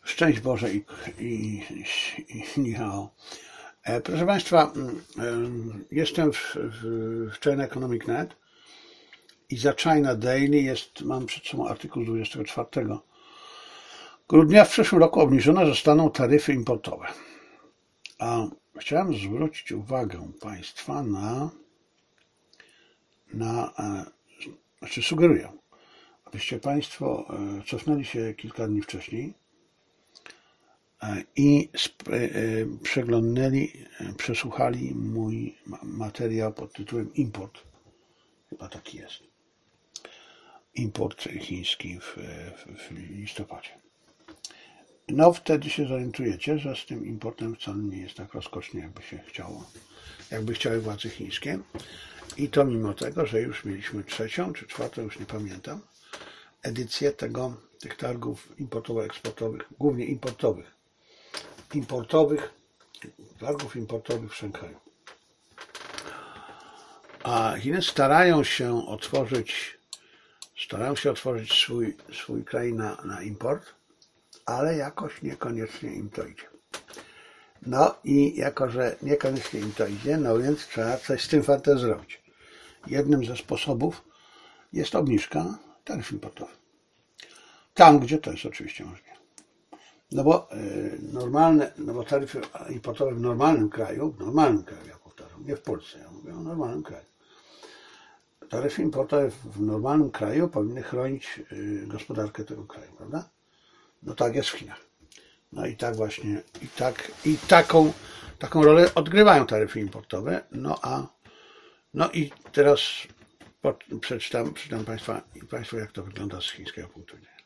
Szczęść Boże i Michał. Proszę Państwa, jestem w China Economic Net i za China Daily mam przed sobą artykuł z 24 grudnia. W przyszłym roku obniżone zostaną taryfy importowe. A chciałem zwrócić uwagę Państwa znaczy sugeruję, abyście Państwo cofnęli się kilka dni wcześniej i przesłuchali mój materiał pod tytułem Import. Chyba taki jest. Import chiński w listopadzie. No wtedy się zorientujecie, że z tym importem wcale nie jest tak rozkosznie, jakby się chciało, jakby chciały władze chińskie. I to mimo tego, że już mieliśmy trzecią czy czwartą, już nie pamiętam, edycję tych targów importowo-eksportowych, głównie targów importowych w Szanghaju. A Chiny starają się otworzyć swój kraj na import, ale jakoś niekoniecznie im to idzie. No i jako, że niekoniecznie im to idzie, no więc trzeba coś z tym fantem zrobić. Jednym ze sposobów jest obniżka taryf importowych. Tam, gdzie to jest oczywiście możliwe. No bo taryfy importowe w normalnym kraju, ja powtarzam, nie w Polsce, ja mówię o normalnym kraju. Taryfy importowe w normalnym kraju powinny chronić gospodarkę tego kraju, prawda? No tak jest w Chinach. No i tak właśnie, taką rolę odgrywają taryfy importowe. No i teraz przeczytam Państwu, jak to wygląda z chińskiego punktu widzenia.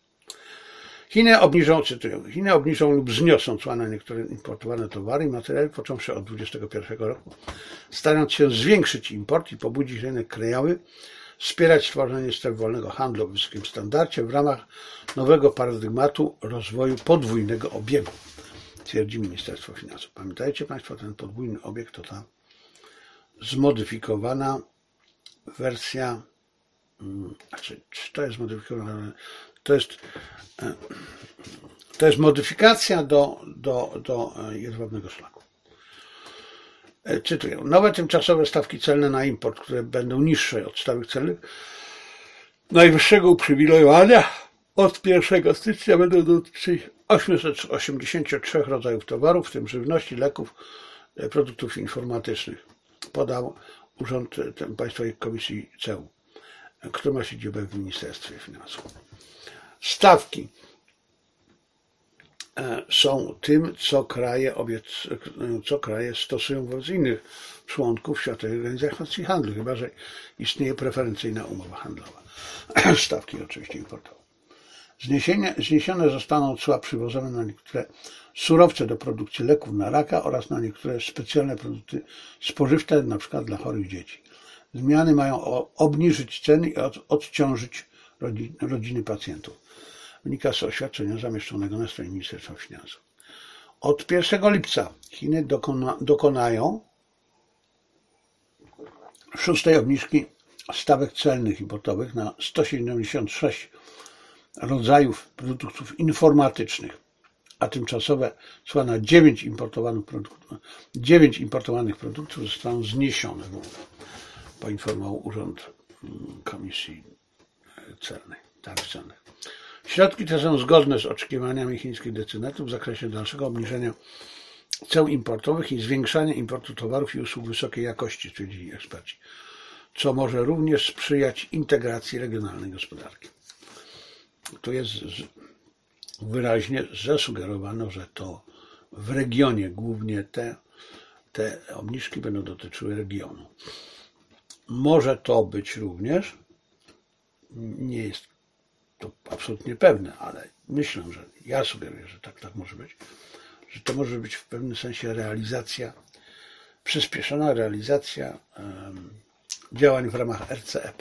Chiny obniżą lub zniosą cła na niektóre importowane towary i materiały począwszy od 2021 roku, starając się zwiększyć import i pobudzić rynek krajowy, wspierać tworzenie stref wolnego handlu o wysokim standardzie w ramach nowego paradygmatu rozwoju podwójnego obiegu, twierdzi Ministerstwo Finansów. Pamiętajcie Państwo, ten podwójny obieg to ta zmodyfikowana wersja, czy to jest zmodyfikowana, to jest modyfikacja do jedwabnego szlaku. Cytuję. Nowe tymczasowe stawki celne na import, które będą niższe od stawek celnych najwyższego uprzywilejowania od 1 stycznia będą dotyczyć 883 rodzajów towarów, w tym żywności, leków, produktów informatycznych, podał Urząd Państwowej Komisji CEU, który ma siedzibę w Ministerstwie Finansów. Stawki są tym, co kraje stosują wobec innych członków Światowej Organizacji Handlu, chyba że istnieje preferencyjna umowa handlowa. Stawki oczywiście importowe. Zniesione zostaną cła przywożone na niektóre surowce do produkcji leków na raka oraz na niektóre specjalne produkty spożywcze, np. dla chorych dzieci. Zmiany mają obniżyć ceny i odciążyć rodziny pacjentów. Wynika z oświadczenia zamieszczonego na stronie Ministerstwa Finansów. Od 1 lipca Chiny dokonają 6. obniżki stawek celnych importowych na 176 rodzajów produktów informatycznych, a tymczasowe cła na 9 importowanych produktów zostaną zniesione, poinformował Urząd Komisji Celnej, Tarif Celnych. Środki te są zgodne z oczekiwaniami chińskich decydentów w zakresie dalszego obniżenia ceł importowych i zwiększania importu towarów i usług wysokiej jakości, stwierdzili eksperci, co może również sprzyjać integracji regionalnej gospodarki. Tu jest wyraźnie zasugerowano, że to w regionie głównie te obniżki będą dotyczyły regionu. Może to być również, nie jest to absolutnie pewne, ale myślę, że ja sugeruję, że tak może być, że to może być w pewnym sensie przyspieszona realizacja działań w ramach RCEP,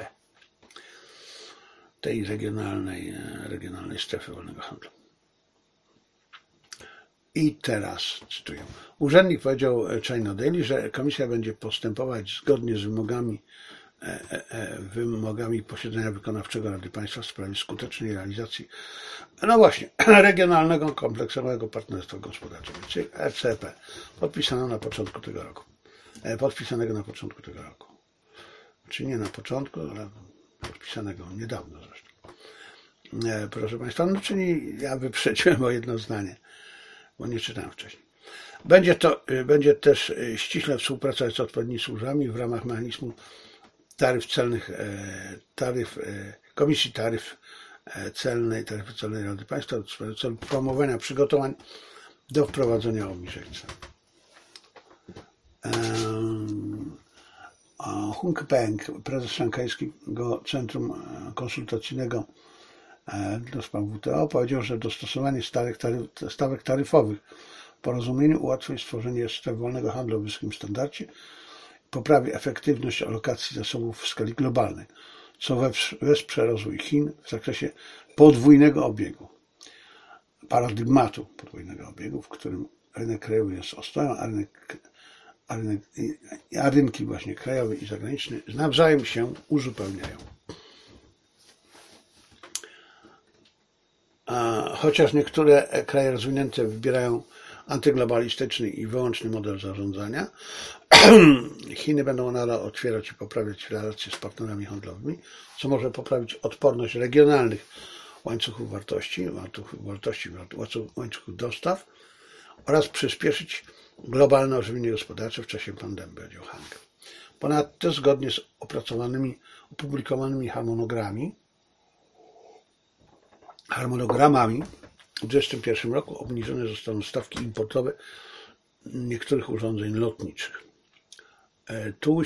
tej regionalnej strefy wolnego handlu. I teraz cytuję. Urzędnik powiedział China Daily, że komisja będzie postępować zgodnie z wymogami wymogami posiedzenia wykonawczego Rady Państwa w sprawie skutecznej realizacji, no właśnie, Regionalnego Kompleksowego Partnerstwa Gospodarczego, czyli RCP, podpisanego na początku tego roku. Czy nie na początku, ale podpisanego niedawno zresztą. Proszę Państwa, no czyli ja wyprzedziłem o jedno zdanie, bo nie czytałem wcześniej. Będzie też ściśle współpracować z odpowiednimi służbami w ramach mechanizmu taryf celnych, Komisji Taryfy Celnej Rady Państwa w celu promowania przygotowań do wprowadzenia obniżek cen. Hung Peng, prezes Szanghajskiego Centrum Konsultacyjnego do spraw WTO, powiedział, że dostosowanie stawek taryfowych w porozumieniu ułatwi stworzenie stref wolnego handlu o wysokim standardzie, poprawi efektywność alokacji zasobów w skali globalnej, co wesprze rozwój Chin w zakresie paradygmatu podwójnego obiegu, w którym rynek krajowy jest ostoją, a rynki właśnie krajowy i zagraniczny nawzajem się uzupełniają. Chociaż niektóre kraje rozwinięte wybierają antyglobalistyczny i wyłączny model zarządzania, Chiny będą nadal otwierać i poprawiać relacje z partnerami handlowymi, co może poprawić odporność regionalnych łańcuchów łańcuchów dostaw oraz przyspieszyć globalne ożywienie gospodarcze w czasie pandemii, powiedział Hang. Ponadto, zgodnie z opublikowanymi harmonogramami, w 2021 roku obniżone zostaną stawki importowe niektórych urządzeń lotniczych. Tu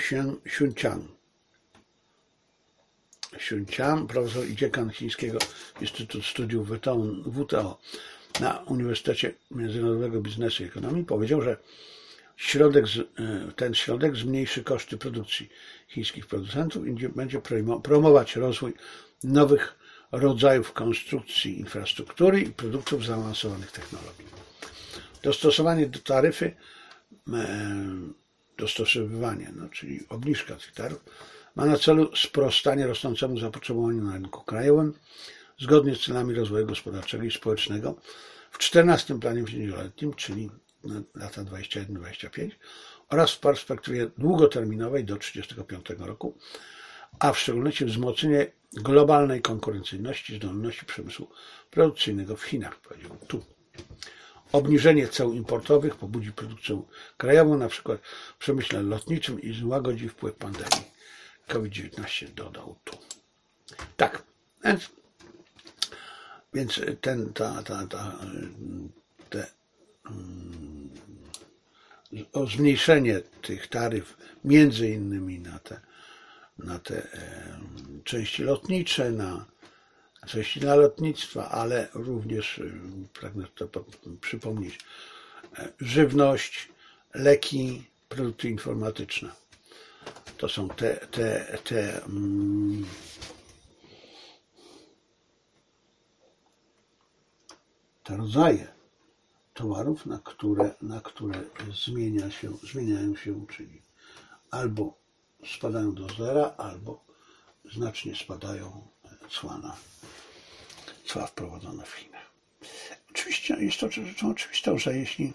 Xuncian, profesor i dziekan Chińskiego Instytutu Studiów WTO na Uniwersytecie Międzynarodowego Biznesu i Ekonomii, powiedział, że ten środek zmniejszy koszty produkcji chińskich producentów i będzie promować rozwój nowych rodzajów konstrukcji infrastruktury i produktów zaawansowanych technologii. Dostosowywanie, czyli obniżka tych taryf, ma na celu sprostanie rosnącemu zapotrzebowaniu na rynku krajowym zgodnie z celami rozwoju gospodarczego i społecznego w 14. planie pięcioletnim, czyli na lata 2021-2025 oraz w perspektywie długoterminowej do 1935 roku, a w szczególności wzmocnienie globalnej konkurencyjności i zdolności przemysłu produkcyjnego w Chinach, powiedział tu. Obniżenie ceł importowych pobudzi produkcję krajową, na przykład w przemyśle lotniczym i złagodzi wpływ pandemii COVID-19, dodał tu. Tak, więc zmniejszenie tych taryf między innymi na te części lotnicze, na części dla lotnictwa, ale również, pragnę to przypomnieć, żywność, leki, produkty informatyczne. To są te rodzaje towarów, na które zmieniają się, czyli albo spadają do zera, albo znacznie spadają cła wprowadzone w Chinach. Oczywiście jest to rzeczą oczywistą, że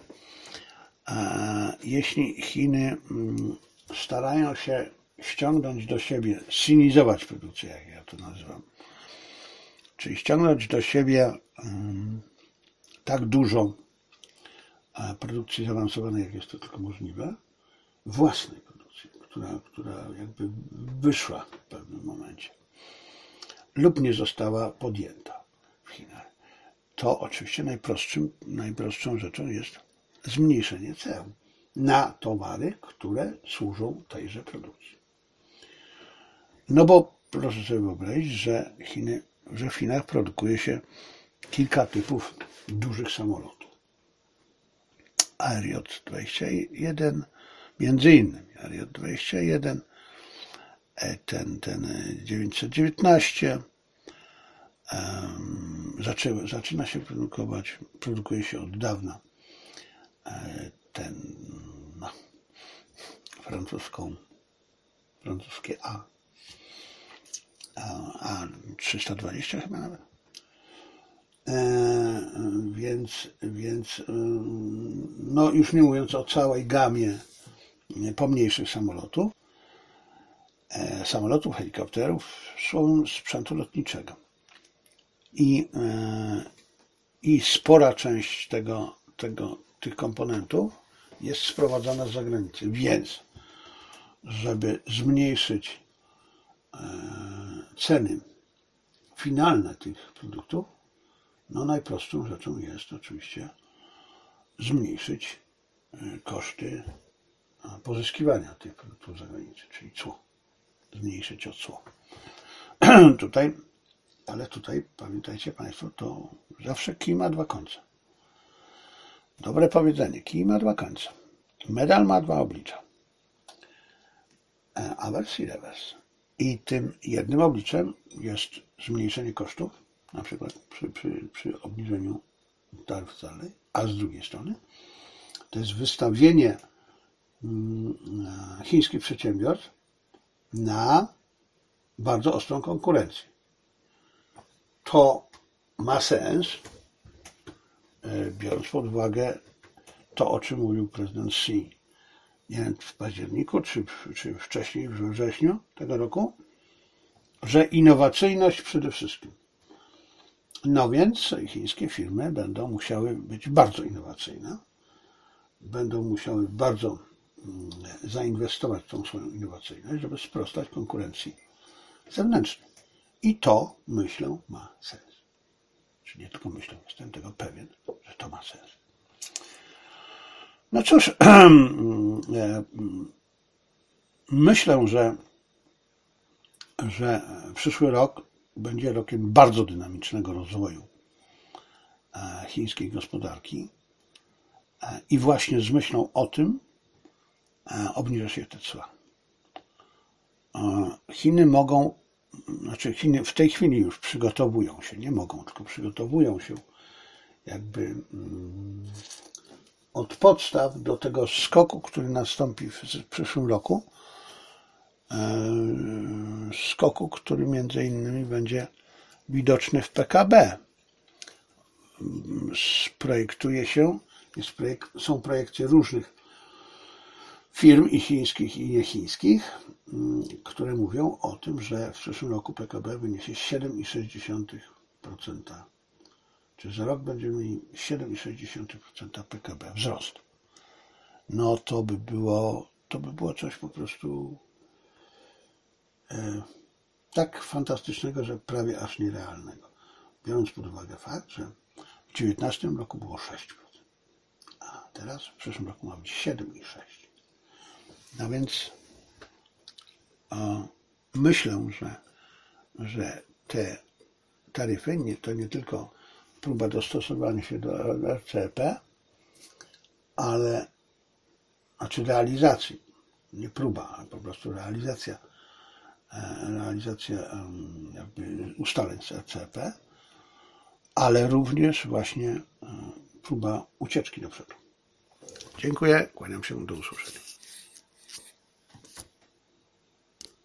jeśli Chiny starają się ściągnąć do siebie, sinizować produkcję, jak ja to nazywam, czyli ściągnąć do siebie tak dużo produkcji zaawansowanej, jak jest to tylko możliwe, własnej produkcji, która jakby wyszła w pewnym momencie lub nie została podjęta w Chinach, to oczywiście najprostszą rzeczą jest zmniejszenie cen na towary, które służą tejże produkcji. No bo proszę sobie wyobrazić, że w Chinach produkuje się kilka typów dużych samolotów. ARJ-21, między innymi ARJ-21, ten 919, zaczyna się produkuje się od dawna francuskie A a 320 chyba nawet. Więc no już nie mówiąc o całej gamie pomniejszych samolotów, helikopterów, słowem sprzętu lotniczego. I spora część tych komponentów jest sprowadzana z zagranicy. Więc, żeby zmniejszyć ceny finalne tych produktów, no najprostszą rzeczą jest oczywiście zmniejszyć koszty pozyskiwania tych produktów z zagranicy, czyli cło. Zmniejszyć o cło. Ale tutaj pamiętajcie Państwo, to zawsze kij ma dwa końce. Dobre powiedzenie, kij ma dwa końce. Medal ma dwa oblicza. Awers i rewers. I tym jednym obliczem jest zmniejszenie kosztów, na przykład przy obniżeniu taryf celnej, a z drugiej strony to jest wystawienie chińskich przedsiębiorstw na bardzo ostrą konkurencję. To ma sens, biorąc pod uwagę to, o czym mówił prezydent Xi, nie wiem, w październiku, czy wcześniej, we wrześniu tego roku, że innowacyjność przede wszystkim. No więc chińskie firmy będą musiały być bardzo innowacyjne, będą musiały bardzo zainwestować w tą swoją innowacyjność, żeby sprostać konkurencji zewnętrznej. I to, myślę, ma sens. Czy nie tylko myślę, jestem tego pewien, że to ma sens. No cóż, myślę, że przyszły rok będzie rokiem bardzo dynamicznego rozwoju chińskiej gospodarki i właśnie z myślą o tym obniża się te cła. Chiny w tej chwili już przygotowują się, nie mogą, tylko przygotowują się jakby od podstaw do tego skoku, który nastąpi w przyszłym roku. Skoku, który między innymi będzie widoczny w PKB. Są projekcje różnych firm i chińskich i niechińskich, które mówią o tym, że w przyszłym roku PKB wyniesie 7,6%. Czy za rok będziemy mieli 7,6% PKB wzrost. No to by było coś po prostu tak fantastycznego, że prawie aż nierealnego. Biorąc pod uwagę fakt, że w 2019 roku było 6%, a teraz w przyszłym roku ma być 7,6%. No więc myślę, że te taryfy to nie tylko próba dostosowania się do RCEP, ale realizacji, nie próba, ale po prostu realizacja jakby ustaleń z RCEP, ale również właśnie próba ucieczki do przodu. Dziękuję, kłaniam się, do usłyszenia.